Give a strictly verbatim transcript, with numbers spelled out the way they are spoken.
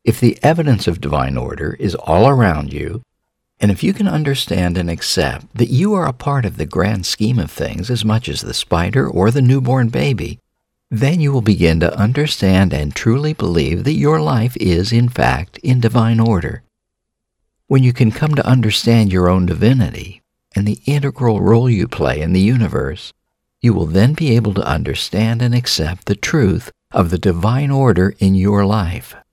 If the evidence of divine order is all around you, and if you can understand and accept that you are a part of the grand scheme of things as much as the spider or the newborn baby, then you will begin to understand and truly believe that your life is, in fact, in divine order. When you can come to understand your own divinity and the integral role you play in the universe, you will then be able to understand and accept the truth of the divine order in your life.